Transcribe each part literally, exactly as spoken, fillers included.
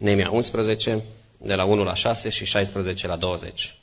Neemia unsprezece, de la unu la șase și șaisprezece la douăzeci.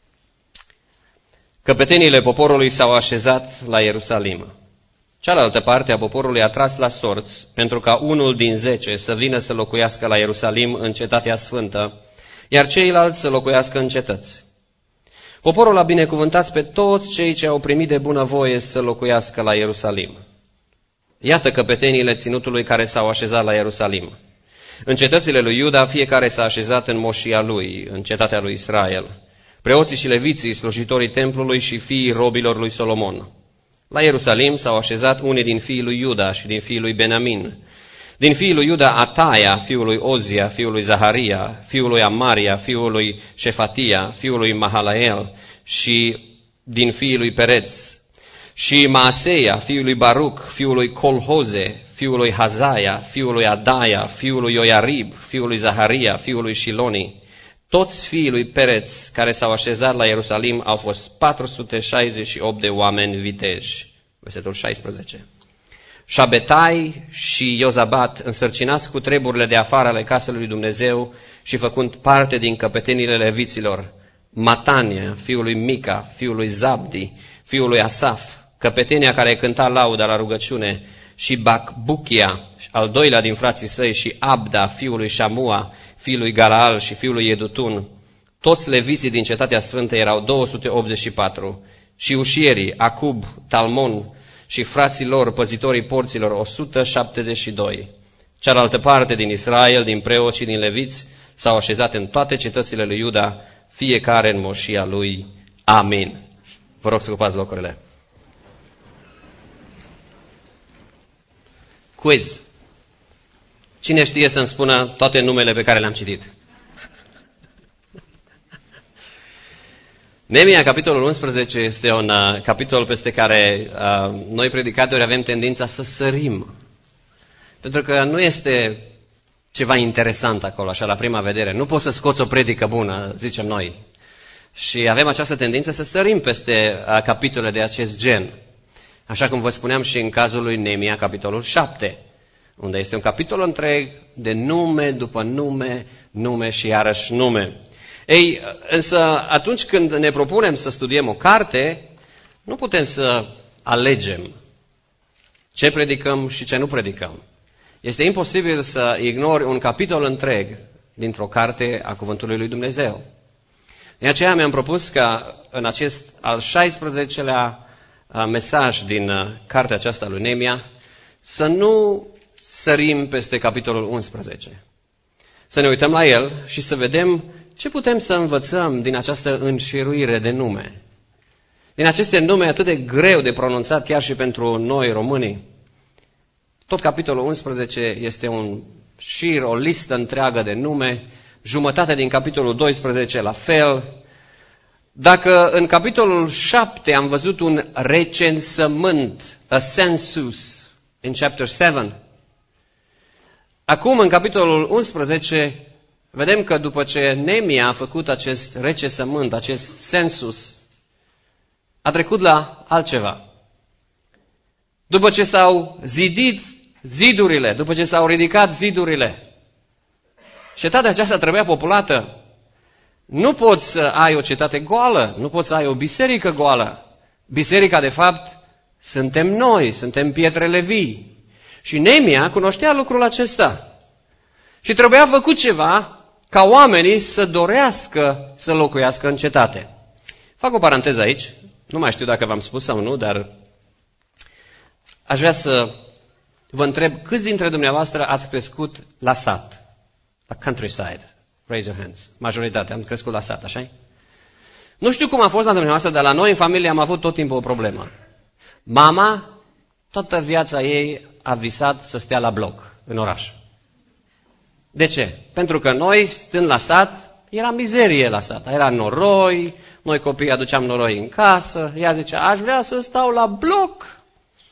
Căpeteniile poporului s-au așezat la Ierusalim. Cealaltă parte a poporului a tras la sorți pentru ca unul din zece să vină să locuiască la Ierusalim în cetatea sfântă, iar ceilalți să locuiască în cetăți. Poporul a binecuvântat pe toți cei ce au primit de bunăvoie să locuiască la Ierusalim. Iată căpeteniile ținutului care s-au așezat la Ierusalim. În cetățile lui Iuda fiecare s-a așezat în moșia lui, în cetatea lui Israel. Preoții și leviții, slujitorii templului și fiii robilor lui Solomon. La Ierusalim s-au așezat unii din fiii lui Iuda și din fiii lui Benamin. Din fiii lui Iuda, Ataia, fiul lui Ozia, fiul lui Zaharia, fiul lui Amaria, fiul lui Șefatia, fiul lui Mahalael și din fiii lui Pereț. Și Maaseia, fiul lui Baruc, fiul lui Colhoze, fiul lui Hazaia, fiul lui Adaia, fiul lui Ioiarib, fiul lui Zaharia, fiul lui Shiloni. Toți fiii lui Pereț care s-au așezat la Ierusalim au fost patru sute șaizeci și opt de oameni viteji. Versetul șaisprezece. Șabetai și Iozabat, însărcinați cu treburile de afară ale casei lui Dumnezeu și făcând parte din căpetenile leviților, Matania, fiul lui Mica, fiul lui Zabdi, fiul lui Asaf, căpetenia care cânta lauda la rugăciune, și Bacbuchia, al doilea din frații săi, și Abda, fiul lui Shamua, fiul lui Galaal și fiul lui Edutun. Toți leviții din cetatea sfântă erau două sute optzeci și patru, și ușierii, Acub, Talmon și frații lor, păzitorii porților, o sută șaptezeci și doi. Cealaltă parte din Israel, din preoți și din leviți, s-au așezat în toate cetățile lui Iuda, fiecare în moșia lui. Amin. Vă rog să ocupați locurile. Quiz. Cine știe să-mi spună toate numele pe care le-am citit? Neemia, capitolul unsprezece, este un uh, capitol peste care uh, noi predicatori avem tendința să sărim. Pentru că nu este ceva interesant acolo, așa la prima vedere. Nu poți să scoți o predică bună, zicem noi. Și avem această tendință să sărim peste uh, capitole de acest gen. Așa cum vă spuneam și în cazul lui Neemia, capitolul șapte, unde este un capitol întreg de nume după nume, nume și iarăși nume. Ei, însă atunci când ne propunem să studiem o carte, nu putem să alegem ce predicăm și ce nu predicăm. Este imposibil să ignori un capitol întreg dintr-o carte a Cuvântului lui Dumnezeu. De aceea mi-am propus ca în acest al șaisprezecelea mesaj din cartea aceasta lui Neemia să nu sărim peste capitolul unsprezece. Să ne uităm la el și să vedem ce putem să învățăm din această înșiruire de nume. Din aceste nume atât de greu de pronunțat chiar și pentru noi românii. Tot capitolul unsprezece este un șir, o listă întreagă de nume, jumătate din capitolul doisprezece la fel. Dacă în capitolul șapte am văzut un recensământ, a census, in chapter seven, acum în capitolul unsprezece vedem că după ce Neemia a făcut acest recensământ, acest census, a trecut la altceva. După ce s-au zidit zidurile, după ce s-au ridicat zidurile, cetatea aceasta trebuia populată. Nu poți să ai o cetate goală, nu poți să ai o biserică goală. Biserica, de fapt, suntem noi, suntem pietrele vii. Și Neemia cunoștea lucrul acesta. Și trebuia făcut ceva ca oamenii să dorească să locuiască în cetate. Fac o paranteză aici, nu mai știu dacă v-am spus sau nu, dar aș vrea să vă întreb câți dintre dumneavoastră ați crescut la sat, la countryside. Raise your hands. Majoritatea am crescut la sat, așa-i? Nu știu cum a fost la dumneavoastră, dar la noi în familie am avut tot timpul o problemă. Mama, toată viața ei a visat să stea la bloc, în oraș. De ce? Pentru că noi, stând la sat, era mizerie la sat. Era noroi, noi copiii aduceam noroi în casă, ea zicea, aș vrea să stau la bloc,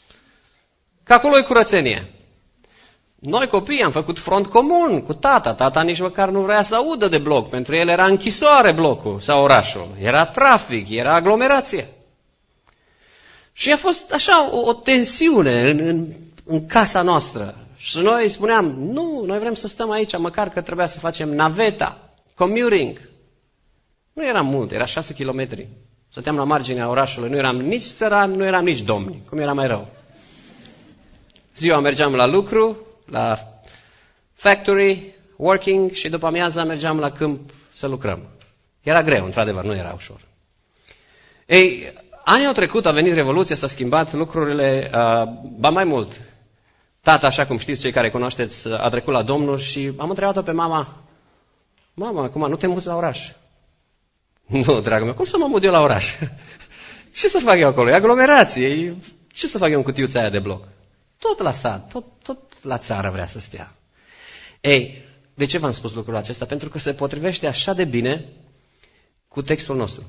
că acolo e curățenie. Noi copiii am făcut front comun cu tata. Tata nici măcar nu vrea să audă de bloc. Pentru el era închisoare blocul sau orașul. Era trafic, era aglomerație. Și a fost așa o, o tensiune în, în, în casa noastră. Și noi spuneam, nu, noi vrem să stăm aici, măcar că trebuia să facem naveta, commuting. Nu eram mult, era șase kilometri. Stăteam la marginea orașului, nu eram nici țărani, nu eram nici domni, cum era mai rău. Ziua mergeam la lucru, la factory, working, și după amiaza mergeam la câmp să lucrăm. Era greu, într-adevăr, nu era ușor. Ei, anii au trecut, a venit Revoluția, s-a schimbat lucrurile, uh, ba mai mult. Tata, așa cum știți, cei care cunoașteți, a trecut la Domnul și am întrebat-o pe mama, mama, acum nu te muți la oraș? Nu, dragul meu, cum să mă mut eu la oraș? Ce să fac eu acolo? E aglomerație, ce să fac eu în cutiuța aia de bloc? Tot la sat, tot, tot la țară vrea să stea. Ei, de ce v-am spus lucrul acesta? Pentru că se potrivește așa de bine cu textul nostru.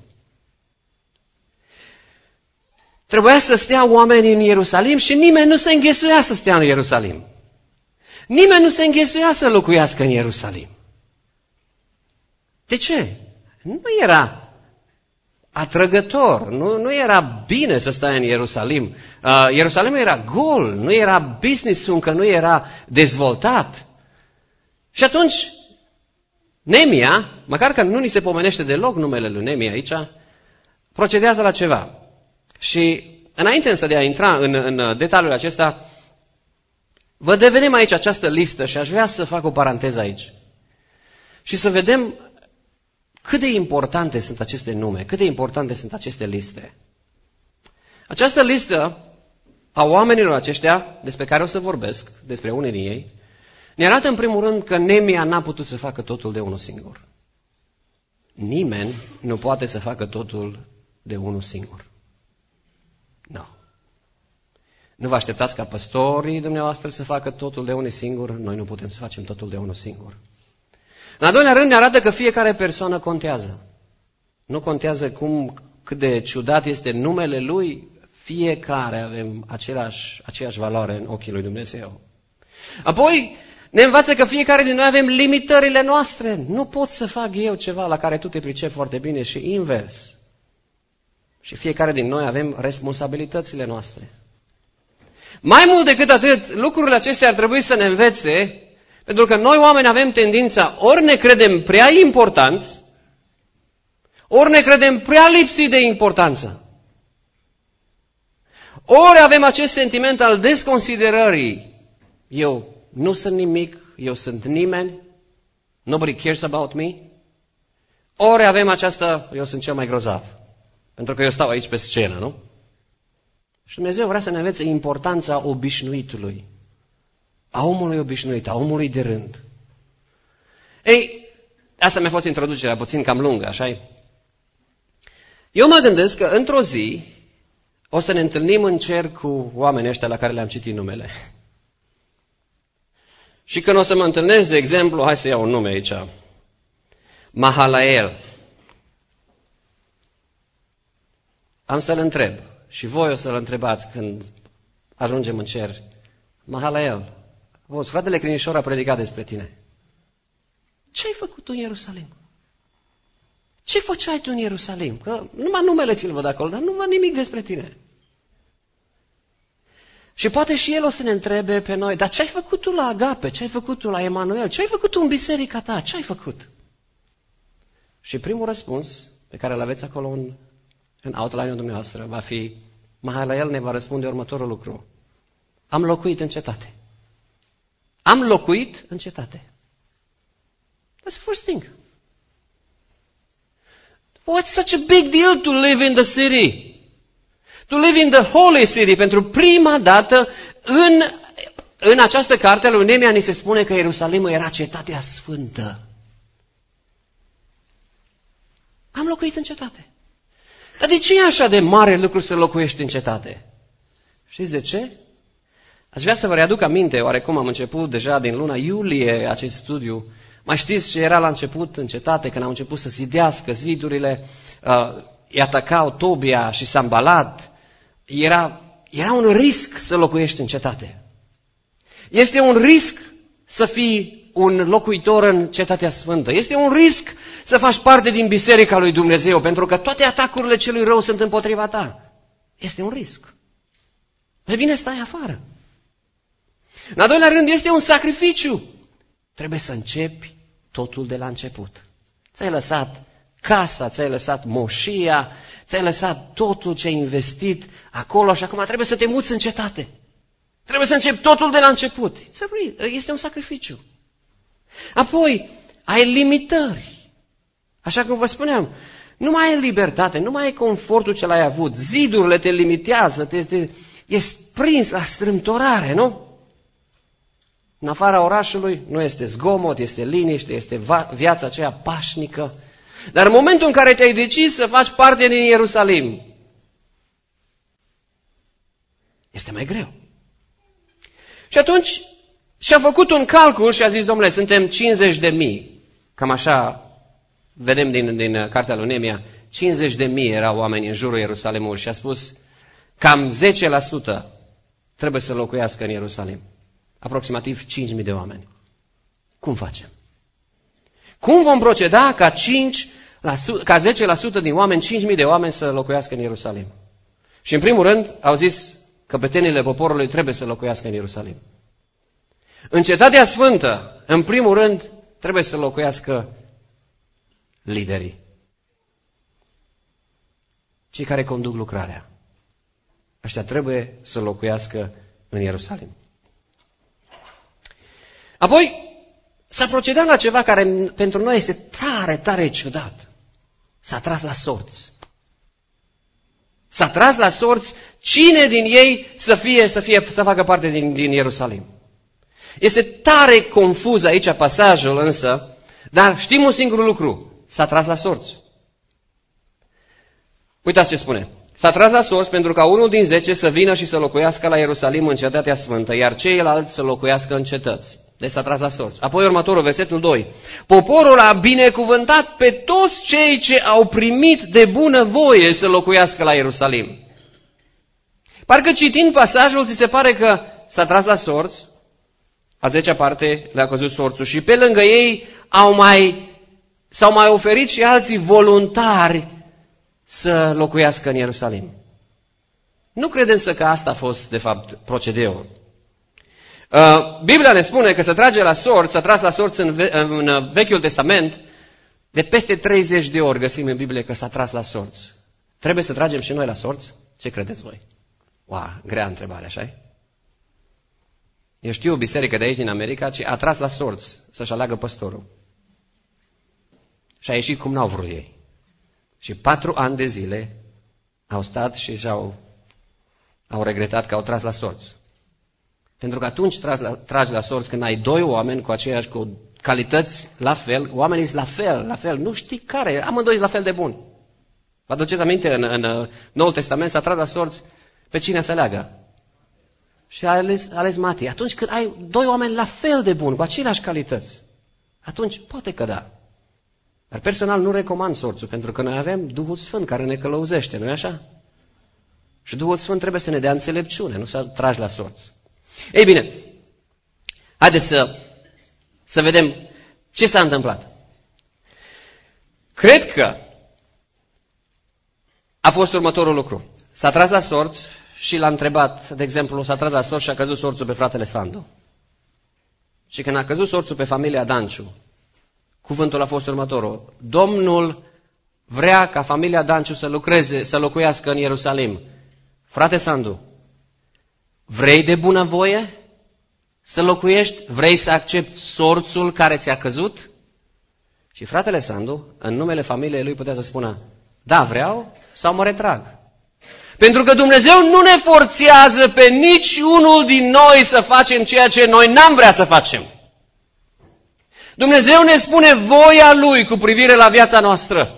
Trebuia să stea oamenii în Ierusalim și nimeni nu se înghesuia să stea în Ierusalim. Nimeni nu se înghesuia să locuiască în Ierusalim. De ce? Nu era atrăgător, nu, nu era bine să stai în Ierusalim. Uh, Ierusalimul era gol, nu era business-ul, încă nu era dezvoltat. Și atunci, Nemia, măcar că nu ni se pomenește deloc numele lui Nemia aici, procedează la ceva. Și înainte însă de a intra în, în detaliul acesta, vă devenim aici această listă și aș vrea să fac o paranteză aici. Și să vedem cât de importante sunt aceste nume, cât de importante sunt aceste liste. Această listă a oamenilor aceștia, despre care o să vorbesc, despre unii din ei, ne arată în primul rând că Nemia n-a putut să facă totul de unul singur. Nimeni nu poate să facă totul de unul singur. Nu. Nu vă așteptați ca păstorii dumneavoastră să facă totul de unul singur, noi nu putem să facem totul de unul singur. În al doilea rând ne arată că fiecare persoană contează. Nu contează cum, cât de ciudat este numele lui, fiecare avem același, aceeași valoare în ochii lui Dumnezeu. Apoi ne învață că fiecare din noi avem limitările noastre. Nu pot să fac eu ceva la care tu te pricepi foarte bine și invers. Și fiecare din noi avem responsabilitățile noastre. Mai mult decât atât, lucrurile acestea ar trebui să ne învețe, pentru că noi oameni avem tendința, ori ne credem prea importanți, ori ne credem prea lipsiți de importanță. Ori avem acest sentiment al desconsiderării. Eu nu sunt nimic, eu sunt nimeni, nobody cares about me. Ori avem această, eu sunt cel mai grozav, pentru că eu stau aici pe scenă, nu? Și Dumnezeu vrea să ne învețe importanța obișnuitului, a omului obișnuit, a omului de rând. Ei, asta mi-a fost introducerea, puțin cam lungă, așa-i? Eu mă gândesc că într-o zi o să ne întâlnim în cer cu oamenii ăștia la care le-am citit numele. Și când o să mă întâlnesc, de exemplu, hai să iau un nume aici, Mahalael, am să-l întreb și voi o să-l întrebați când ajungem în cer. Mahalael, auzi, fratele Crinișor a predicat despre tine. Ce ai făcut tu în Ierusalim? Ce făceai tu în Ierusalim? Că numai numele ți-l văd acolo, dar nu văd nimic despre tine. Și poate și el o să ne întrebe pe noi, dar ce ai făcut tu la Agape? Ce ai făcut tu la Emanuel? Ce ai făcut tu în biserica ta? Ce ai făcut? Și primul răspuns pe care îl aveți acolo în, în outline-ul dumneavoastră va fi, Mahalael ne va răspunde următorul lucru. Am locuit în cetate. Am locuit în cetate. That's the first thing. What's such a big deal to live in the city? To live in the holy city. Pentru prima dată în, în această carte lui Nemia ni se spune că Ierusalimul era cetatea sfântă. Am locuit în cetate. Dar de ce e așa de mare lucru să locuiești în cetate? Știți de ce? Aș vrea să vă readuc aminte, oarecum am început deja din luna iulie acest studiu. Mai știți ce era la început în cetate, când au început să zidească zidurile, uh, îi atacau Tobia și Sambalat. Era, era un risc să locuiești în cetate. Este un risc să fii un locuitor în cetatea sfântă. Este un risc să faci parte din biserica lui Dumnezeu, pentru că toate atacurile celui rău sunt împotriva ta. Este un risc. Mai bine stai afară. În al doilea rând, este un sacrificiu. Trebuie să începi totul de la început. Ți-ai lăsat casa, ți-ai lăsat moșia, ți-ai lăsat totul ce ai investit acolo și acum trebuie să te muți în cetate. Trebuie să începi totul de la început. Este un sacrificiu. Apoi, ai limitări. Așa cum vă spuneam, nu mai ai libertate, nu mai ai confortul ce l-ai avut. Zidurile te limitează, te, te, ești prins la strâmtorare, nu? În afara orașului nu este zgomot, este liniște, este va, viața aceea pașnică. Dar în momentul în care te-ai decis să faci parte din Ierusalim, este mai greu. Și atunci și-a făcut un calcul și a zis, domnule, suntem cincizeci de mii. Cam așa vedem din, din cartea lui Neemia, cincizeci de mii erau oameni în jurul Ierusalimului și a spus, cam zece la sută trebuie să locuiască în Ierusalim. Aproximativ cinci mii de oameni. Cum facem? Cum vom proceda ca, cinci la sută, ca zece la sută din oameni, cinci mii de oameni să locuiască în Ierusalim? Și în primul rând au zis, căpetenile poporului trebuie să locuiască în Ierusalim. În Cetatea Sfântă, în primul rând, trebuie să locuiască liderii. Cei care conduc lucrarea. Ăștia trebuie să locuiască în Ierusalim. Apoi, s-a procedat la ceva care pentru noi este tare, tare ciudat. S-a tras la sorți. S-a tras la sorți cine din ei să fie, să fie, să facă parte din, din Ierusalim. Este tare confuz aici pasajul însă, dar știm un singur lucru. S-a tras la sorți. Uitați ce spune. S-a tras la sorți pentru ca unul din zece să vină și să locuiască la Ierusalim în Cetatea Sfântă, iar ceilalți să locuiască în cetăți. Deci s-a tras la sorți. Apoi următorul, versetul doi. Poporul a binecuvântat pe toți cei ce au primit de bună voie să locuiască la Ierusalim. Parcă citind pasajul, ți se pare că s-a tras la sorți, a zecea parte le-a căzut sorțul și pe lângă ei au mai, s-au mai oferit și alții voluntari să locuiască în Ierusalim. Nu credem să că asta a fost, de fapt, procedeul. Uh, Biblia ne spune că se trage la sorți, s-a tras la sorți în, ve- în Vechiul Testament, de peste treizeci de ori găsim în Biblie că s-a tras la sorți. Trebuie să tragem și noi la sorți? Ce credeți voi? Wow, grea întrebare, așa-i? Eu știu o biserică de aici din America ce a tras la sorți să-și aleagă păstorul. Și a ieșit cum n-au vrut ei. Și patru ani de zile au stat și și-au au regretat că au tras la sorți. Pentru că atunci tragi la, tragi la sorți când ai doi oameni cu aceeași cu calități la fel, oamenii sunt la fel, la fel, nu știi care, amândoi sunt la fel de buni. Vă aduceți aminte, în, în Noul Testament s-a tras la sorți pe cine să aleagă. Și a ales, a ales Mati. Atunci când ai doi oameni la fel de buni, cu aceleași calități, atunci poate că da. Dar personal nu recomand sorțul, pentru că noi avem Duhul Sfânt care ne călăuzește, nu-i așa? Și Duhul Sfânt trebuie să ne dea înțelepciune, nu să tragi la sorți. Ei bine, haideți să, să vedem ce s-a întâmplat. Cred că a fost următorul lucru. S-a tras la sorți și l-a întrebat, de exemplu, s-a tras la sorți și a căzut sorțul pe fratele Sandu. Și când a căzut sorțul pe familia Danciu, cuvântul a fost următorul. Domnul vrea ca familia Danciu să lucreze, să locuiască în Ierusalim. Frate Sandu, vrei de bunăvoie să locuiești? Vrei să accepti sorțul care ți-a căzut? Și fratele Sandu, în numele familiei lui, putea să spună, da, vreau sau mă retrag. Pentru că Dumnezeu nu ne forțează pe nici unul din noi să facem ceea ce noi n-am vrea să facem. Dumnezeu ne spune voia Lui cu privire la viața noastră.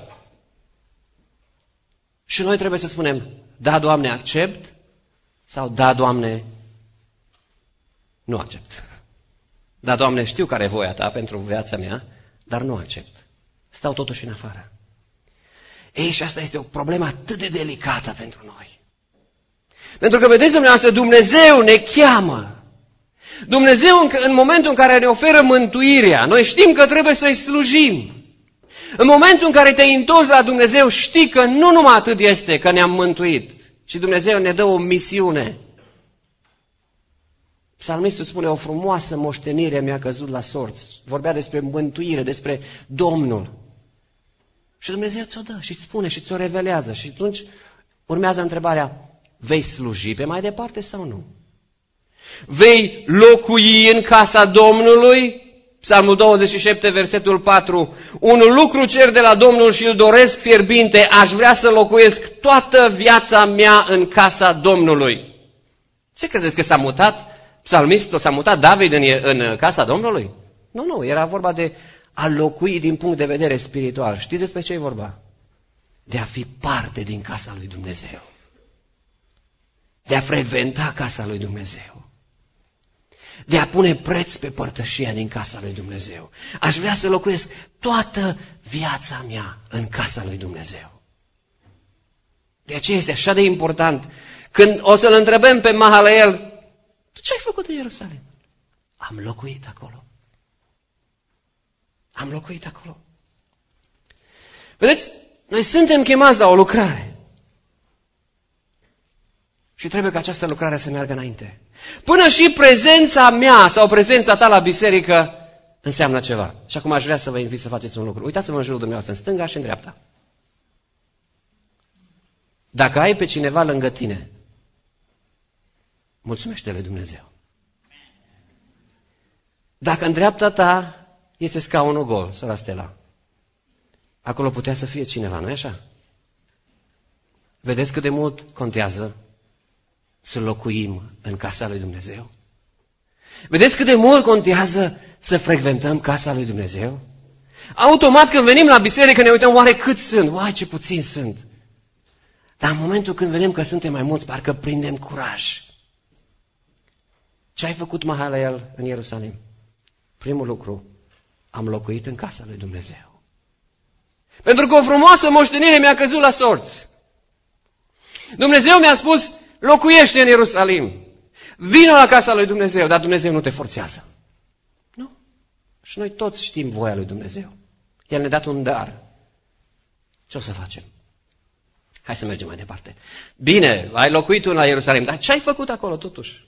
Și noi trebuie să spunem, da, Doamne, accept, sau da, Doamne, nu accept. Da, Doamne, știu care e voia Ta pentru viața mea, dar nu accept. Stau totuși în afară. Ei, și asta este o problemă atât de delicată pentru noi. Pentru că, vedeți dumneavoastră, Dumnezeu ne cheamă. Dumnezeu, în momentul în care ne oferă mântuirea, noi știm că trebuie să-i slujim. În momentul în care te-ai întors la Dumnezeu, știi că nu numai atât este că ne-am mântuit, ci Dumnezeu ne dă o misiune. Psalmistul spune, o frumoasă moștenire mi-a căzut la sorți. Vorbea despre mântuire, despre Domnul. Și Dumnezeu ți-o dă și îți spune și ți-o revelează. Și atunci urmează întrebarea, vei sluji pe mai departe sau nu? Vei locui în casa Domnului? Psalmul douăzeci și șapte, versetul patru. Un lucru cer de la Domnul și îl doresc fierbinte, aș vrea să locuiesc toată viața mea în casa Domnului. Ce credeți că s-a mutat psalmistul, s-a mutat David în, în casa Domnului? Nu, nu, era vorba de a locui din punct de vedere spiritual. Știți despre ce e vorba? De a fi parte din casa lui Dumnezeu. De a frecventa casa lui Dumnezeu. De a pune preț pe părtășia din casa lui Dumnezeu. Aș vrea să locuiesc toată viața mea în casa lui Dumnezeu. De aceea este așa de important. Când o să-l întrebăm pe Mahaleel, tu ce ai făcut în Ierusalim? Am locuit acolo. Am locuit acolo. Vedeți, noi suntem chemați la o lucrare. Și trebuie ca această lucrare să meargă înainte. Până și prezența mea sau prezența ta la biserică înseamnă ceva. Și acum aș vrea să vă invit să faceți un lucru. Uitați-vă în jurul dumneavoastră, în stânga și în dreapta. Dacă ai pe cineva lângă tine, mulțumește lui Dumnezeu. Dacă în dreapta ta este scaunul gol, sora Stella, acolo putea să fie cineva, nu-i așa? Vedeți cât de mult contează să locuim în casa lui Dumnezeu? Vedeți cât de mult contează să frecventăm casa lui Dumnezeu? Automat când venim la biserică ne uităm, oare cât sunt? Oai, ce puțini sunt! Dar în momentul când vedem că suntem mai mulți, parcă prindem curaj. Ce ai făcut, Mahaleel, în Ierusalim? Primul lucru, am locuit în casa lui Dumnezeu. Pentru că o frumoasă moștenire mi-a căzut la sorți. Dumnezeu mi-a spus, locuiește în Ierusalim. Vino la casa lui Dumnezeu, dar Dumnezeu nu te forțează. Nu. Și noi toți știm voia lui Dumnezeu. El ne-a dat un dar. Ce o să facem? Hai să mergem mai departe. Bine, ai locuit tu la Ierusalim, dar ce ai făcut acolo totuși?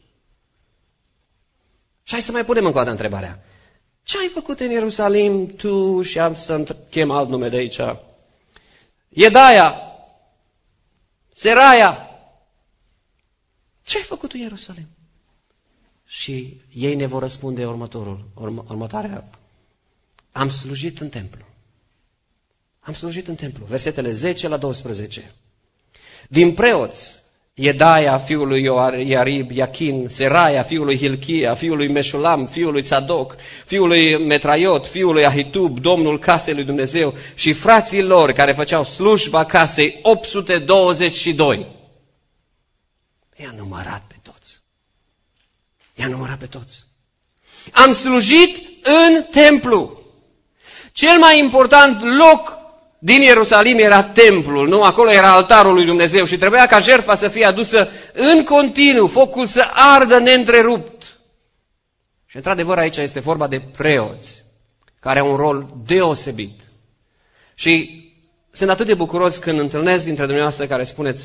Și hai să mai punem încă o dată întrebarea. Ce ai făcut în Ierusalim tu și am să chem alt nume de aici? Iedaia, Seraia. Ce ai făcut în Ierusalim? Și ei ne vor răspunde următorul, urmă, următoarea. Am slujit în templu. Am slujit în templu. Versetele zece la doisprezece. Din preoți, Iedaia, fiul lui Iarib, Iachin, Seraia, fiul lui Hilchia, fiul lui Meșulam, fiul lui Tzadok, fiul lui Metraiot, fiul lui Ahitub, domnul casei lui Dumnezeu și frații lor care făceau slujba casei, opt sute douăzeci și doi. I-a numărat pe toți. I-a numărat pe toți. Am slujit în templu. Cel mai important loc din Ierusalim era templul, nu? Acolo era altarul lui Dumnezeu și trebuia ca jertfa să fie adusă în continuu, focul să ardă neîntrerupt. Și într-adevăr aici este vorba de preoți, care au un rol deosebit. Și sunt atât de bucuros când întâlnesc dintre dumneavoastră care spuneți,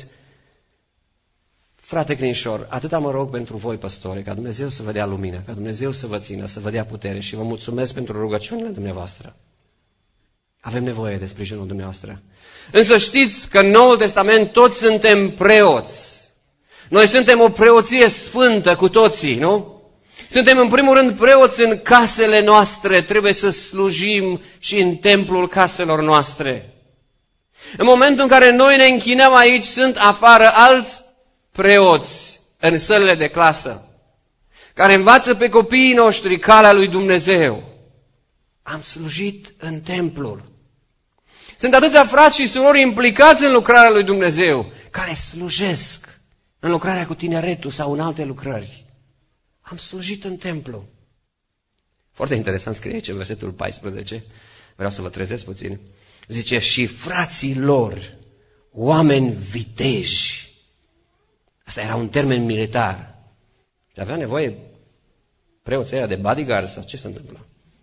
frate Crinșor, atâta mă rog pentru voi, păstori, ca Dumnezeu să vă dea lumină, ca Dumnezeu să vă țină, să vă dea putere și vă mulțumesc pentru rugăciunile dumneavoastră. Avem nevoie de sprijinul dumneavoastră. Însă știți că în Noul Testament toți suntem preoți. Noi suntem o preoție sfântă cu toții, nu? Suntem în primul rând preoți în casele noastre, trebuie să slujim și în templul caselor noastre. În momentul în care noi ne închinăm aici, sunt afară alți preoți în sălile de clasă, care învață pe copiii noștri calea lui Dumnezeu. Am slujit în templul. Sunt atâția frați și surori implicați în lucrarea lui Dumnezeu, care slujesc în lucrarea cu tineretul sau în alte lucrări. Am slujit în templu. Foarte interesant scrie aici în versetul paisprezece. Vreau să vă trezesc puțin. Zice, și frații lor, oameni viteji. Asta era un termen militar. Avea nevoie preoții ăia de bodyguard sau ce se întâmplă?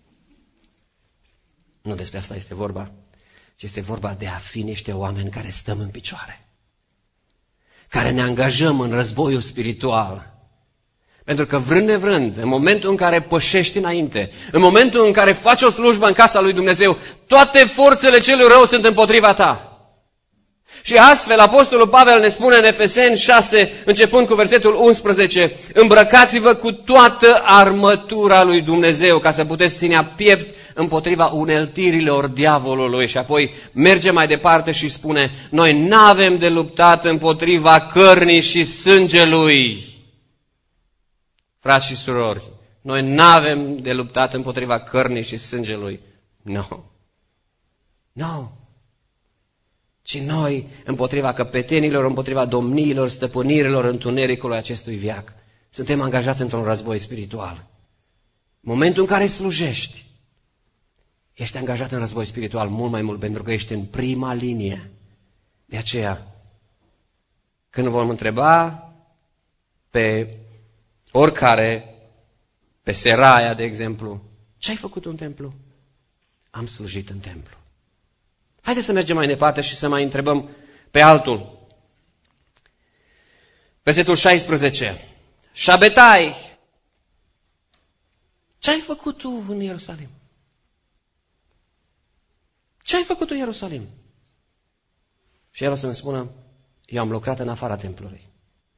Nu despre asta este vorba, ci este vorba de a fi niște oameni care stăm în picioare, care ne angajăm în războiul spiritual, Pentru că vrând nevrând, în momentul în care pășești înainte, în momentul în care faci o slujbă în casa lui Dumnezeu, toate forțele celui rău sunt împotriva ta. Și astfel, Apostolul Pavel ne spune în Efeseni șase, începând cu versetul unsprezece, îmbrăcați-vă cu toată armătura lui Dumnezeu, ca să puteți ține piept împotriva uneltirilor diavolului. Și apoi merge mai departe și spune, noi n-avem de luptat împotriva cărnii și sângelui. Frați și surori, noi n-avem de luptat împotriva cărnii și sângelui. Nu. No. Nu. No. Ci noi împotriva căpetenilor, împotriva domniilor, stăpânirilor întunericului acestui viac. Suntem angajați într-un război spiritual. Momentul în care slujești, ești angajat în război spiritual mult mai mult, pentru că ești în prima linie. De aceea, când vom întreba pe oricare, pe Seraia, de exemplu, ce ai făcut în templu? Am slujit în templu. Haideți să mergem mai departe și să mai întrebăm pe altul. Versetul șaisprezece. Șabetai, ce ai făcut tu în Ierusalim? Ce ai făcut tu în Ierusalim? Și el o să ne spună, eu am lucrat în afara templului.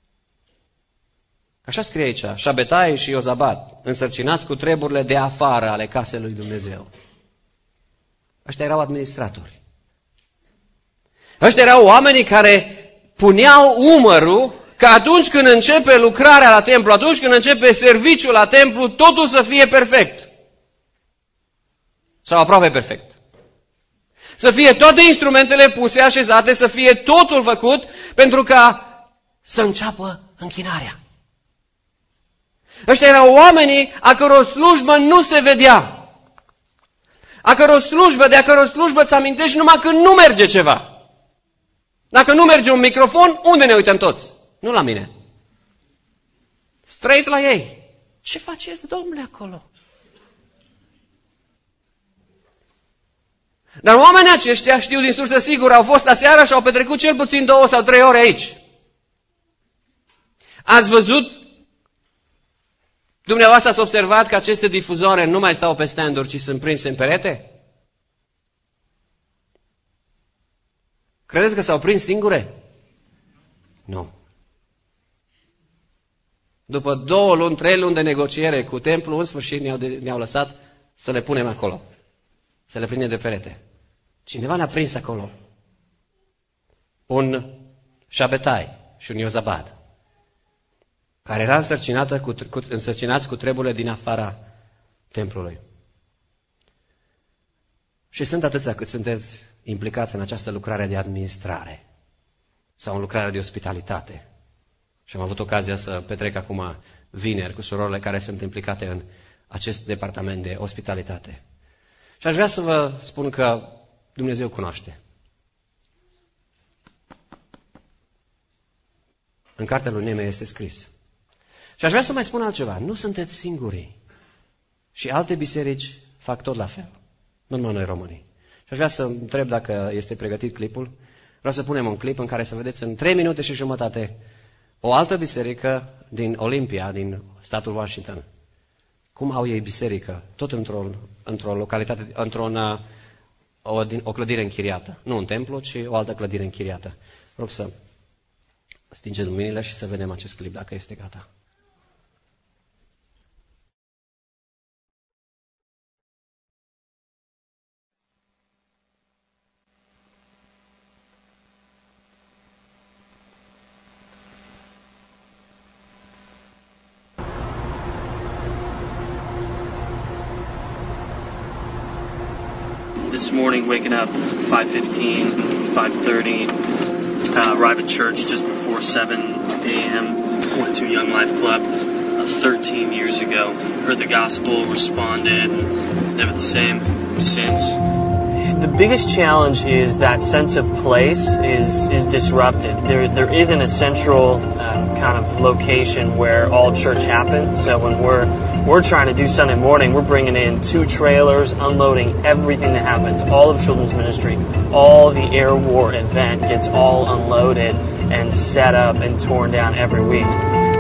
Așa scrie aici, Șabetai și Iozabat, însărcinați cu treburile de afară ale casei lui Dumnezeu. Ăștia erau administratori. Ăștia erau oamenii care puneau umărul că atunci când începe lucrarea la templu, atunci când începe serviciul la templu, totul să fie perfect. Sau aproape perfect. Să fie toate instrumentele puse, așezate, să fie totul făcut pentru ca să înceapă închinarea. Ăștia erau oamenii a căror slujbă nu se vedea. A căror slujbă, de a căror slujbă îți amintești numai când nu merge ceva. Dacă nu merge un microfon, unde ne uităm toți? Nu la mine. Straight la ei. Ce faceți, domnule, acolo? Dar oamenii aceștia, știu din sursă sigură, au fost aseară și au petrecut cel puțin două sau trei ore aici. Ați văzut? Dumneavoastră ați observat că aceste difuzoare nu mai stau pe stand-uri, ci sunt prinse în perete? Credeți că s-au prins singure? Nu. După două luni, trei luni de negociere cu templu, în sfârșit ne-au, de, ne-au lăsat să le punem acolo. Să le prindem de perete. Cineva ne-a prins acolo. Un Șabetai și un Iozabad, care era însărcinată cu, cu, însărcinați cu treburile din afara templului. Și sunt atâția cât sunteți implicați în această lucrare de administrare sau în lucrarea de ospitalitate. Și am avut ocazia să petrec acum vineri cu surorile care sunt implicate în acest departament de ospitalitate. Și aș vrea să vă spun că Dumnezeu cunoaște. În cartea lui Nemea este scris. Și aș vrea să mai spun altceva. Nu sunteți singuri. Și alte biserici fac tot la fel. Nu numai noi românii. Și aș vrea să întreb dacă este pregătit clipul. Vreau să punem un clip în care să vedeți în trei minute și jumătate o altă biserică din Olympia, din statul Washington. Cum au ei biserică, tot într-o, într-o localitate, într-o o, o clădire închiriată. Nu un templu, ci o altă clădire închiriată. Rog să stingeți luminile și să vedem acest clip, dacă este gata. This morning, waking up five fifteen, five thirty, uh, arrived at church just before seven a.m., went to Young Life Club uh, thirteen years ago, heard the gospel, responded, and never the same since. The biggest challenge is that sense of place is is disrupted. There there isn't a central um, kind of location where all church happens. So when we're we're trying to do Sunday morning, we're bringing in two trailers, unloading everything that happens. All of children's ministry, all the air war event gets all unloaded and set up and torn down every week.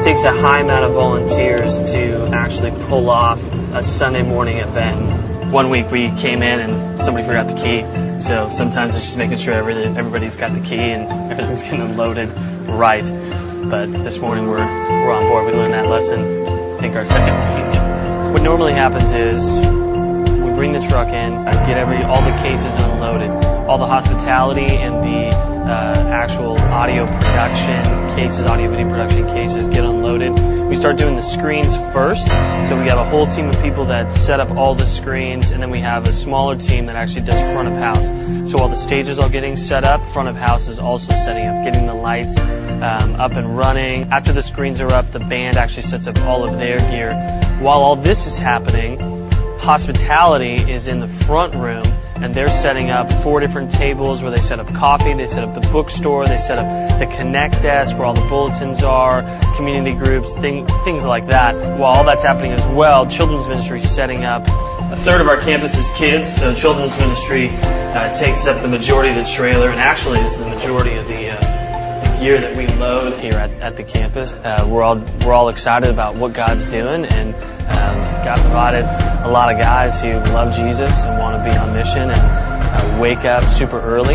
takes a high amount of volunteers to actually pull off a Sunday morning event. One week we came in and somebody forgot the key, so sometimes it's just making sure everybody's got the key and everything's getting loaded right. But this morning we're we're on board. We learned that lesson, I think, our second week. What normally happens is we bring the truck in, get every all the cases unloaded, all the hospitality and the uh, actual audio production cases, audio video production cases get unloaded. We start doing the screens first. So we have a whole team of people that set up all the screens, and then we have a smaller team that actually does front of house. So while the stages are getting set up, front of house is also setting up, getting the lights um, up and running. After the screens are up, the band actually sets up all of their gear. While all this is happening, hospitality is in the front room, and they're setting up four different tables where they set up coffee, they set up the bookstore, they set up the Connect desk where all the bulletins are, community groups, thing, things like that. While all that's happening as well, children's ministry is setting up. A third of our campus is kids, so children's ministry uh, takes up the majority of the trailer, and actually is the majority of the uh, gear that we load here at, at the campus. Uh, we're all we're all excited about what God's doing, and um, God provided a lot of guys who love Jesus and want to be on mission and uh, wake up super early.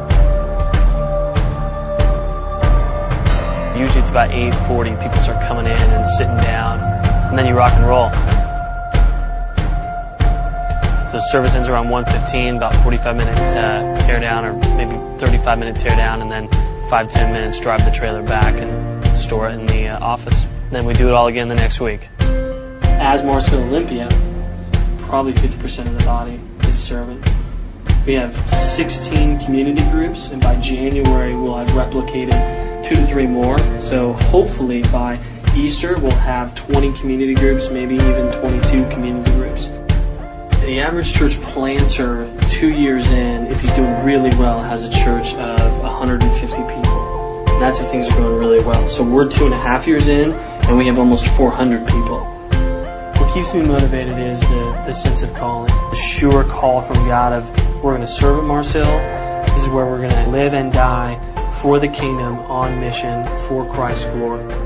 Usually it's about eight forty. People start coming in and sitting down, and then you rock and roll. So service ends around one fifteen, about forty-five minute uh, tear down, or maybe thirty-five minute tear down, and then five to ten minutes drive the trailer back and store it in the uh, office. Then we do it all again the next week. As Marshall Olympia, probably fifty percent of the body is serving. We have sixteen community groups, and by January we'll have replicated two to three more. So hopefully by Easter we'll have twenty community groups, maybe even twenty-two community groups. The average church planter, two years in, if he's doing really well, has a church of one hundred fifty people. And that's if things are going really well. So we're two and a half years in, and we have almost four hundred people. What keeps me motivated is the, the sense of calling. The sure call from God of, we're going to serve at Mars Hill. This is where we're going to live and die for the kingdom, on mission, for Christ's glory.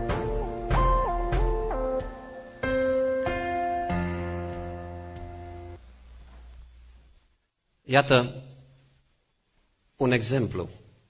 Iată un exemplu.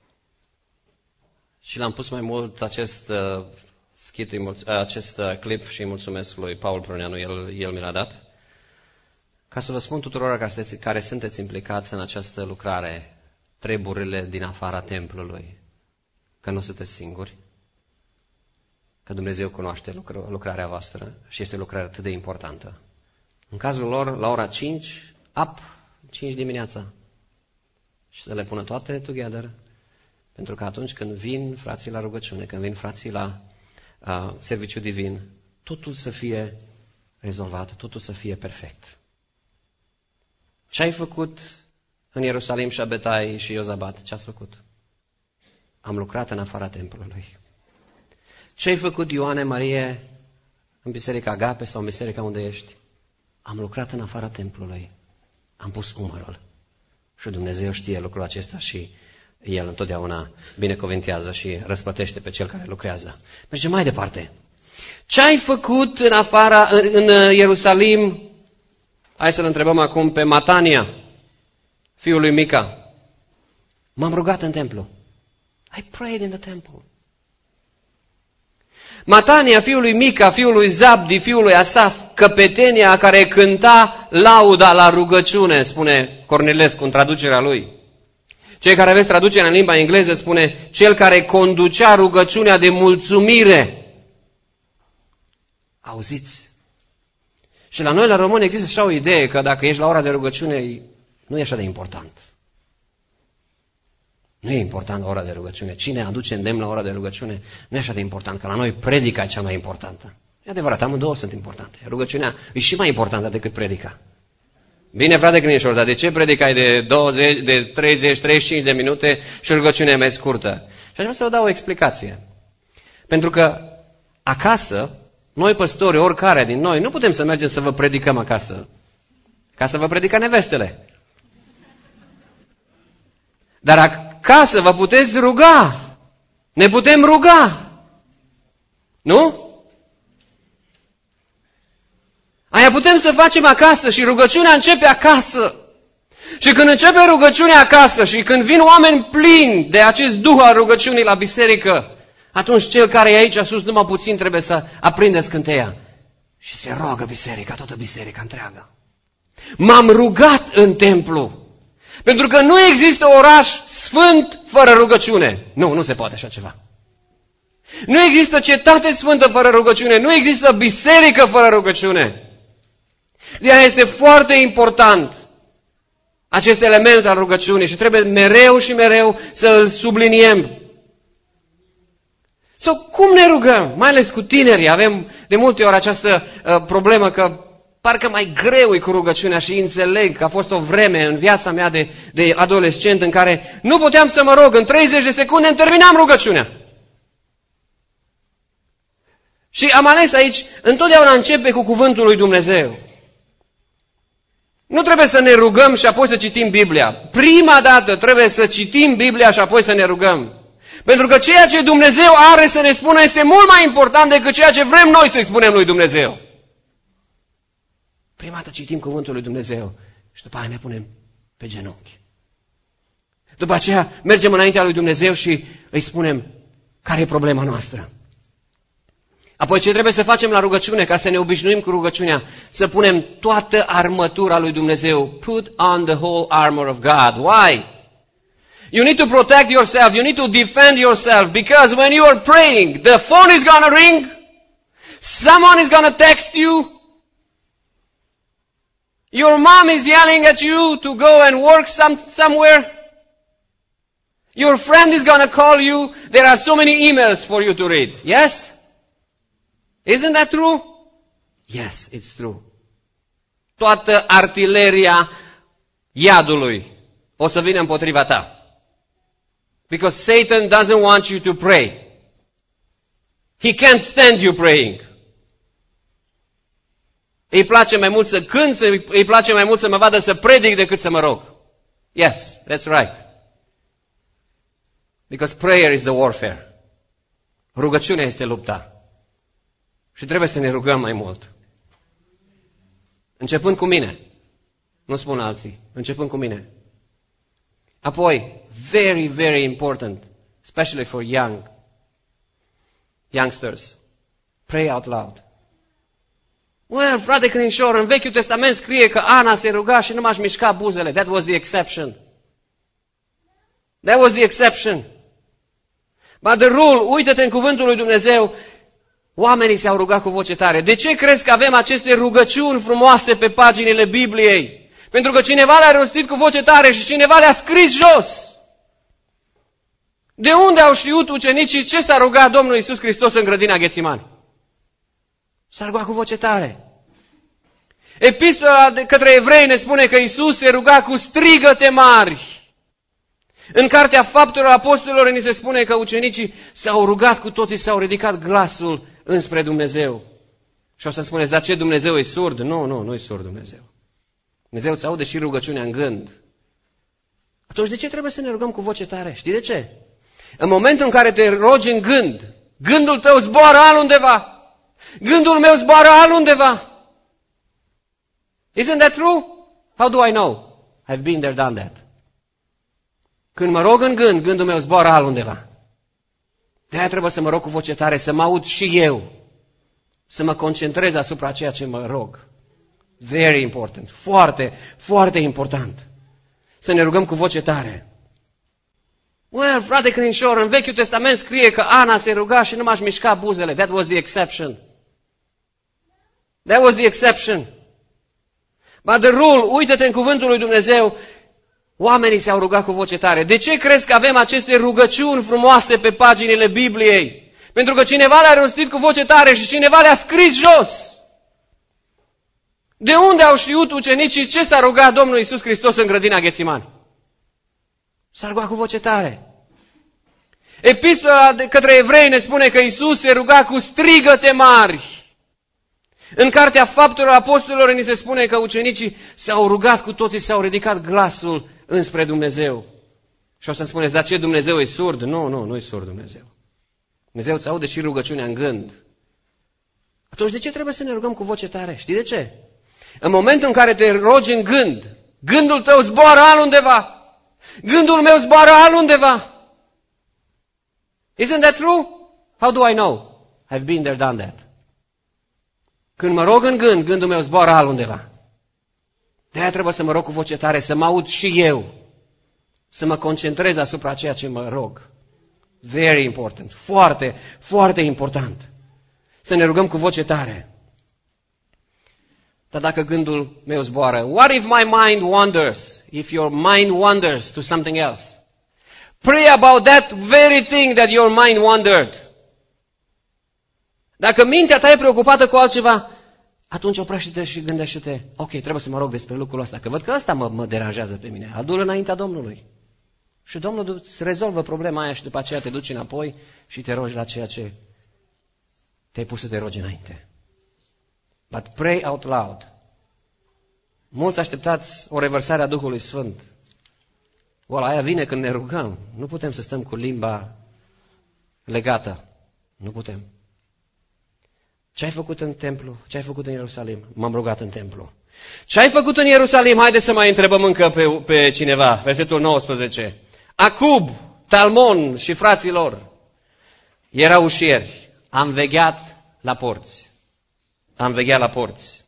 Și l-am pus mai mult acest uh, skit, acest uh, clip, și mulțumesc lui Paul Proneanu, el, el mi l-a dat, ca să vă spun tuturor care sunteți, care sunteți implicați în această lucrare, treburile din afara templului, că nu sunteți singuri, că Dumnezeu cunoaște lucr- lucrarea voastră și este o lucrare atât de importantă. În cazul lor, la ora cinci, up, cinci dimineața, și să le pună toate together, pentru că atunci când vin frații la rugăciune, când vin frații la uh, serviciu divin, totul să fie rezolvat, totul să fie perfect. Ce ai făcut în Ierusalim, Șabetai și Iozabat? Ce ați făcut? Am lucrat în afara templului. Ce ai făcut, Ioane, Marie, în Biserica Agape sau în biserica unde ești? Am lucrat în afara templului. Am pus umărul. Și Dumnezeu știe lucrul acesta și El întotdeauna binecuvintează și răsplătește pe cel care lucrează. Mergem mai departe. Ce ai făcut în afara, în, în Ierusalim? Hai să-l întrebăm acum pe Matania, fiul lui Mica. M-am rugat în templu. I prayed in the temple. Matania, fiul lui Mica, fiul lui Zabdi, fiul lui Asaf, căpetenia care cânta lauda la rugăciune, spune Cornilescu în traducerea lui. Cei care aveți traducerea în limba engleză spune cel care conducea rugăciunea de mulțumire. Auziți? Și la noi, la români, există așa o idee că dacă ești la ora de rugăciune, nu e așa de important. Nu e important la ora de rugăciune. Cine aduce îndemn la ora de rugăciune nu e așa de important, că la noi predica e cea mai importantă. E adevărat, amândouă sunt importante. Rugăciunea e și mai importantă decât predica. Bine, frate Crinișor, dar de ce predica e de douăzeci, de treizeci, treizeci și cinci de minute și rugăciunea e mai scurtă? Și aș vrea să vă dau o explicație. Pentru că acasă, noi păstori, oricare din noi, nu putem să mergem să vă predicăm acasă, ca să vă predică nevestele. Dar acasă vă puteți ruga. Ne putem ruga. Nu? Aia putem să facem acasă și rugăciunea începe acasă. Și când începe rugăciunea acasă și când vin oameni plini de acest duh al rugăciunii la biserică, atunci cel care e aici sus numai puțin trebuie să aprinde scânteia. Și se roagă biserica, toată biserica întreagă. M-am rugat în templu. Pentru că nu există oraș sfânt fără rugăciune. Nu, nu se poate așa ceva. Nu există cetate sfântă fără rugăciune. Nu există biserică fără rugăciune. De aia este foarte important acest element al rugăciunii și trebuie mereu și mereu să îl subliniem. Sau cum ne rugăm? Mai ales cu tinerii. Avem de multe ori această uh, problemă că parcă mai greu e cu rugăciunea și înțeleg că a fost o vreme în viața mea de, de adolescent în care nu puteam să mă rog. În treizeci de secunde îmi terminam rugăciunea. Și am ales aici, întotdeauna începe cu cuvântul lui Dumnezeu. Nu trebuie să ne rugăm și apoi să citim Biblia. Prima dată trebuie să citim Biblia și apoi să ne rugăm. Pentru că ceea ce Dumnezeu are să ne spună este mult mai important decât ceea ce vrem noi să-i spunem lui Dumnezeu. Prima dată citim cuvântul lui Dumnezeu și după aia ne punem pe genunchi. După aceea mergem înaintea lui Dumnezeu și îi spunem care e problema noastră. Apoi ce trebuie să facem la rugăciune ca să ne obișnuim cu rugăciunea? Să punem toată armătura lui Dumnezeu. Put on the whole armor of God. Why? You need to protect yourself. You need to defend yourself. Because when you are praying, the phone is going to ring. Someone is going to text you. Your mom is yelling at you to go and work some, somewhere. Your friend is going to call you. There are so many emails for you to read. Yes? Isn't that true? Yes, it's true. Toată artileria iadului o să vină împotriva ta. Because Satan doesn't want you to pray. He can't stand you praying. Îi place mai mult să cânt, îi place mai mult să mă vadă să predic decât să mă rog. Yes, that's right. Because prayer is the warfare. Rugăciunea este lupta. Și trebuie să ne rugăm mai mult. Începând cu mine. Nu spun alții. Începând cu mine. Apoi, very, very important, especially for young, youngsters, pray out loud. Well, frate Crinișor, în Vechiul Testament scrie că Ana se ruga și nu m-aș mișca buzele. That was the exception. That was the exception. But the rule, uită-te în cuvântul lui Dumnezeu, oamenii se-au rugat cu voce tare. De ce crezi că avem aceste rugăciuni frumoase pe paginile Bibliei? Pentru că cineva le-a rostit cu voce tare și cineva le-a scris jos. De unde au știut ucenicii ce s-a rugat Domnul Iisus Hristos în grădina Ghețimani? S-a rugat cu voce tare. Epistola către evrei ne spune că Iisus se ruga cu strigăte mari. În Cartea Faptelor Apostolilor ni se spune că ucenicii s-au rugat cu toții, s-au ridicat glasul înspre Dumnezeu. Și o să spuneți, dar ce, Dumnezeu e surd? Nu, nu, nu e surd Dumnezeu. Dumnezeu îți aude și rugăciunea în gând. Atunci de ce trebuie să ne rugăm cu voce tare? Știi de ce? În momentul în care te rogi în gând, gândul tău zboară altundeva. Gândul meu zboară altundeva. Isn't that true? How do I know? I've been there, done that. Când mă rog în gând, gândul meu zboară altundeva. De-aia trebuie să mă rog cu voce tare, să mă aud și eu. Să mă concentrez asupra ceea ce mă rog. Very important. Foarte, foarte important. Să ne rugăm cu voce tare. Well, frate Crinișor, în Vechiul Testament scrie că Ana se ruga și nu m-aș mișca buzele. That was the exception. That was the exception. But the rule, uită-te în cuvântul lui Dumnezeu, oamenii se-au rugat cu voce tare. De ce crezi că avem aceste rugăciuni frumoase pe paginile Bibliei? Pentru că cineva le-a rostit cu voce tare și cineva le-a scris jos. De unde au știut ucenicii ce s-a rugat Domnul Iisus Hristos în grădina Ghețimani? S-a rugat cu voce tare. Epistola către evrei ne spune că Iisus se ruga cu strigăte mari. În Cartea Faptelor Apostolilor ni se spune că ucenicii s-au rugat cu toții, s-au ridicat glasul înspre Dumnezeu. Și o să-mi spuneți, dar ce, Dumnezeu e surd? Nu, nu, nu e surd Dumnezeu. Dumnezeu îți aude și rugăciunea în gând. Atunci de ce trebuie să ne rugăm cu voce tare? Știi de ce? În momentul în care te rogi în gând, gândul tău zboară altundeva. Gândul meu zboară altundeva. Isn't that true? How do I know? I've been there, done that. Când mă rog în gând, gândul meu zboară altundeva. De-aia trebuie să mă rog cu voce tare, să mă aud și eu. Să mă concentrez asupra ceea ce mă rog. Very important. Foarte, foarte important. Să ne rugăm cu voce tare. Dar dacă gândul meu zboară, what if my mind wanders? If your mind wanders to something else? Pray about that very thing that your mind wandered. Dacă mintea ta e preocupată cu altceva, atunci oprește-te și gândește-te, ok, trebuie să mă rog despre lucrul ăsta, că văd că ăsta mă, mă deranjează pe mine. Adu-l înaintea Domnului. Și Domnul îți rezolvă problema aia și după aceea te duci înapoi și te rogi la ceea ce te-ai pus să te rogi înainte. But pray out loud. Mulți așteptați o revărsare a Duhului Sfânt. Oala, aia vine când ne rugăm. Nu putem să stăm cu limba legată. Nu putem. Ce ai făcut în templu? Ce ai făcut în Ierusalim? M-am rugat în templu. Ce ai făcut în Ierusalim? Haideți să mai întrebăm încă pe, pe cineva. Versetul nouăsprezece. Acub, Talmon și frații lor erau ușieri. Am vegheat la porți. Am vegheat la porți.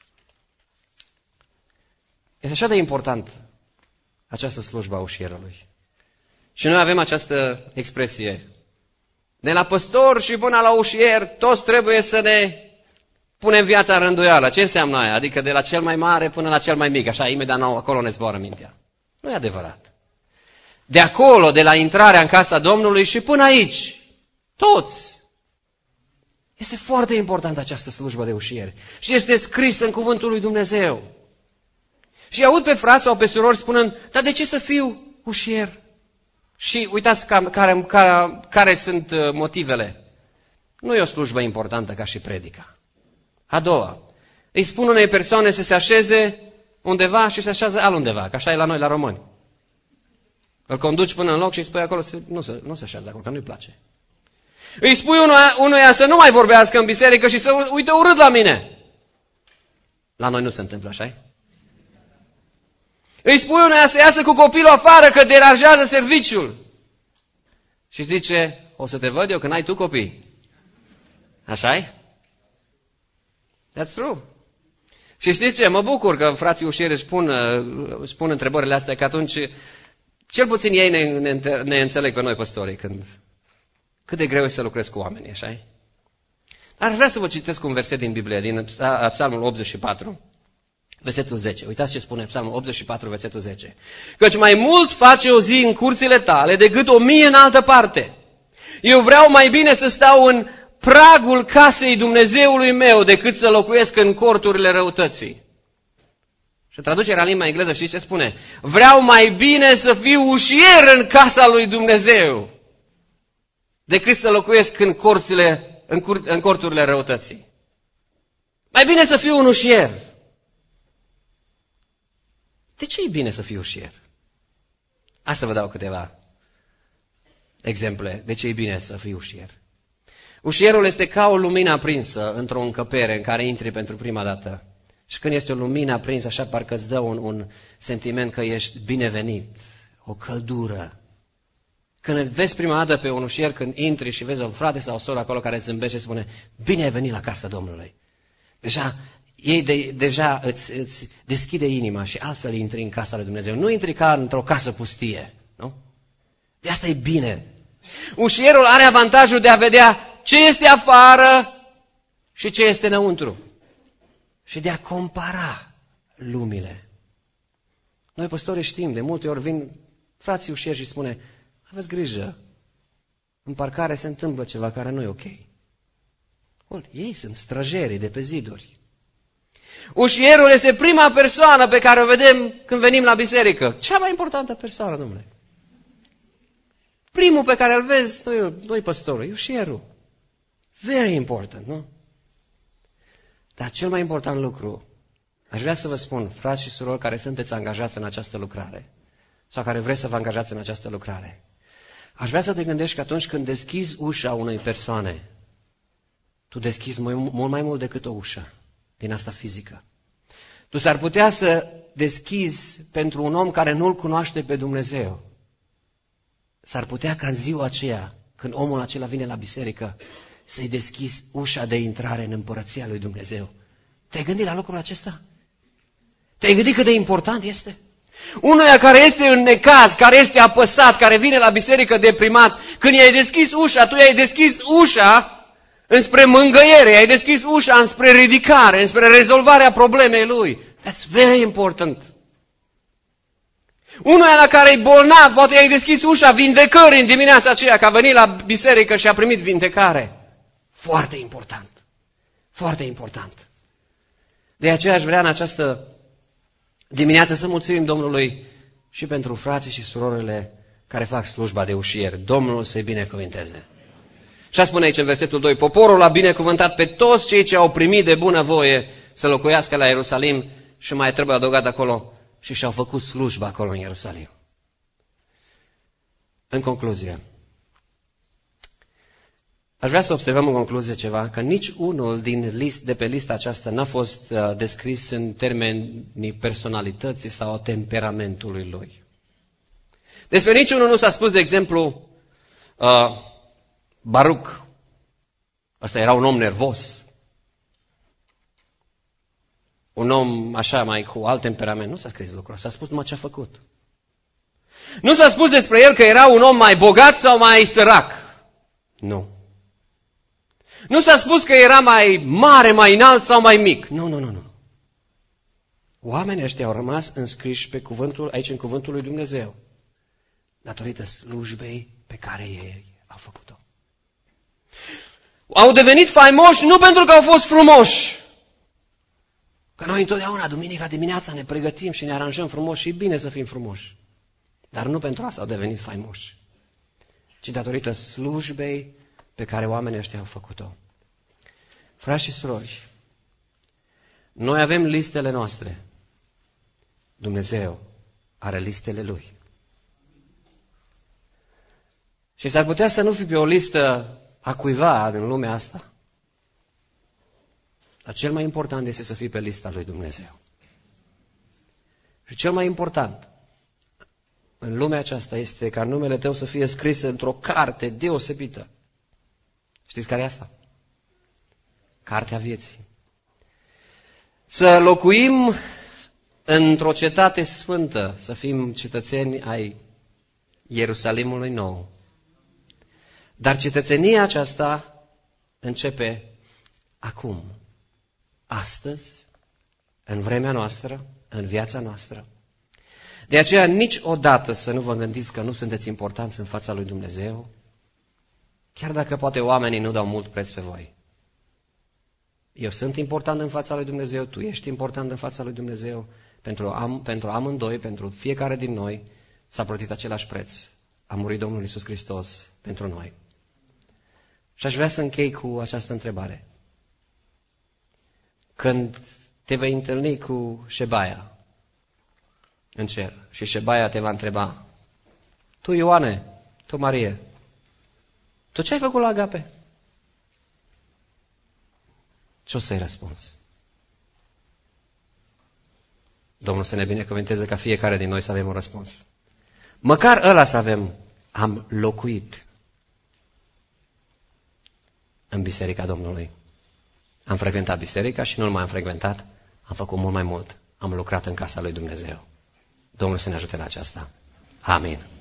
Este așa de important această slujbă a ușierului. Și noi avem această expresie. De la păstor și până la ușier, toți trebuie să ne punem viața în rânduială. Ce înseamnă aia? Adică de la cel mai mare până la cel mai mic. Așa, imediat nou, acolo ne zboară mintea. Nu e adevărat. De acolo, de la intrarea în casa Domnului și până aici. Toți. Este foarte importantă această slujbă de ușieri. Și este scris în cuvântul lui Dumnezeu. Și aud pe frați sau pe surori spunând, dar de ce să fiu ușier? Și uitați care, care, care sunt motivele. Nu e o slujbă importantă ca și predica. A doua, îi spun unei persoane să se așeze undeva și se așează altundeva, că așa e la noi, la români. Îl conduci până în loc și îi spui acolo, nu se, nu se așează acolo, că nu-i place. Îi spui unuia, unuia să nu mai vorbească în biserică și să uite urât la mine. La noi nu se întâmplă așa. Îi spui unuia să iasă cu copilul afară că deranjează serviciul. Și zice, o să te văd eu când ai tu copii. Așa-i? That's true. Și știți ce? Mă bucur că frații ușieri își spun, își spun întrebările astea, că atunci cel puțin ei ne, ne, ne înțeleg pe noi păstorii când, cât de greu e să lucrez cu oamenii, așa-i? Dar vreau să vă citesc un verset din Biblie, din Psalmul optzeci și patru. Versetul zece. Uitați ce spune Psalmul optzeci și patru, versetul zece. Căci mai mult face o zi în curțile tale decât o mie în altă parte. Eu vreau mai bine să stau în pragul casei Dumnezeului meu decât să locuiesc în corturile răutății. Și traducerea în limba engleză, știți ce spune? Vreau mai bine să fiu ușier în casa lui Dumnezeu decât să locuiesc în, corțile, în, cur, în corturile răutății. Mai bine să fiu un ușier. De ce e bine să fii ușier? Hai să vă dau câteva exemple de ce e bine să fii ușier. Ușierul este ca o lumină aprinsă într-o încăpere în care intri pentru prima dată. Și când este o lumină aprinsă, așa parcă îți dă un, un sentiment că ești binevenit, o căldură. Când vezi prima dată pe un ușier, când intri și vezi un frate sau o soră acolo care zâmbește și spune, bine ai venit la casa Domnului. Deja, ei de, deja îți, îți deschide inima și altfel intri în casa lui Dumnezeu. Nu intri ca într-o casă pustie, nu? De asta e bine. Ușierul are avantajul de a vedea ce este afară și ce este înăuntru. Și de a compara lumile. Noi, păstorii, știm, de multe ori vin frații ușieri și spune, aveți grijă, în parcare se întâmplă ceva care nu e ok. Ol, ei sunt străjerii de pe ziduri. Ușierul este prima persoană pe care o vedem când venim la biserică. Cea mai importantă persoană, domnule. Primul pe care îl vezi, noi, noi păstorul, e ușierul. Very important, nu? Dar cel mai important lucru, aș vrea să vă spun, frați și surori care sunteți angajați în această lucrare, sau care vreți să vă angajați în această lucrare, aș vrea să te gândești că atunci când deschizi ușa unei persoane, tu deschizi mult mai mult decât o ușă din asta fizică. Tu s-ar putea să deschizi pentru un om care nu-L cunoaște pe Dumnezeu. S-ar putea ca în ziua aceea, când omul acela vine la biserică, să-i deschizi ușa de intrare în împărăția lui Dumnezeu. Te-ai gândit la lucrul acesta? Te-ai gândit cât de important este? Unuia care este în necaz, care este apăsat, care vine la biserică deprimat, când i-ai deschis ușa, tu i-ai deschis ușa înspre mângâiere, i-ai deschis ușa înspre ridicare, înspre rezolvarea problemei lui. That's very important. Unuia la care e bolnav, poate i-ai deschis ușa vindecării în dimineața aceea, că a venit la biserică și a primit vindecare. Foarte important. Foarte important. De aceea aș vrea în această dimineață să mulțumim Domnului și pentru frații și surorile care fac slujba de ușier. Domnul să-i binecuvânteze. Și a spune aici în versetul doi, poporul a binecuvântat pe toți cei ce au primit de bună voie să locuiască la Ierusalim și mai trebuie adăugat acolo și și-au făcut slujba acolo în Ierusalim. În concluzie, aș vrea să observăm în concluzie ceva, că nici unul din list, de pe lista aceasta n-a fost uh, descris în termenii personalității sau temperamentului lui. Despre niciunul nu s-a spus, de exemplu, uh, Baruc. Ăsta era un om nervos. Un om așa mai cu alt temperament. Nu s-a scris lucrul ăsta, s-a spus numai ce a făcut. Nu s-a spus despre el că era un om mai bogat sau mai sărac. Nu. Nu s-a spus că era mai mare, mai înalt sau mai mic. Nu, nu, nu, nu. Oamenii ăștia au rămas înscriși pe cuvântul, aici în cuvântul lui Dumnezeu, datorită slujbei pe care ei au făcut-o. Au devenit faimoși nu pentru că au fost frumoși. Că noi întotdeauna, duminica dimineața, ne pregătim și ne aranjăm frumos și e bine să fim frumoși. Dar nu pentru asta au devenit faimoși, ci datorită slujbei pe care oamenii ăștia au făcut-o. Frați și surori, noi avem listele noastre. Dumnezeu are listele Lui. Și s-ar putea să nu fi pe o listă a cuiva în lumea asta. Dar cel mai important este să fii pe lista lui Dumnezeu. Și cel mai important în lumea aceasta este ca numele tău să fie scris într-o carte deosebită. Știți care e asta? Cartea vieții. Să locuim într-o cetate sfântă, să fim cetățeni ai Ierusalimului nou. Dar cetățenia aceasta începe acum, astăzi, în vremea noastră, în viața noastră. De aceea niciodată să nu vă gândiți că nu sunteți importanți în fața lui Dumnezeu, chiar dacă poate oamenii nu dau mult preț pe voi. Eu sunt important în fața lui Dumnezeu, tu ești important în fața lui Dumnezeu, pentru, am, pentru amândoi, pentru fiecare din noi s-a plătit același preț. A murit Domnul Iisus Hristos pentru noi. Și aș vrea să închei cu această întrebare. Când te vei întâlni cu Șebaia în cer și Șebaia te va întreba, tu Ioane, tu Marie, tu ce ai făcut la Agape? Ce o să-i răspunzi? Domnul să ne binecuvânteze ca fiecare din noi să avem un răspuns. Măcar ăla să avem, am locuit în biserica Domnului. Am frecventat biserica și nu numai am frecventat, am făcut mult mai mult. Am lucrat în casa lui Dumnezeu. Domnul să ne ajute la aceasta. Amin.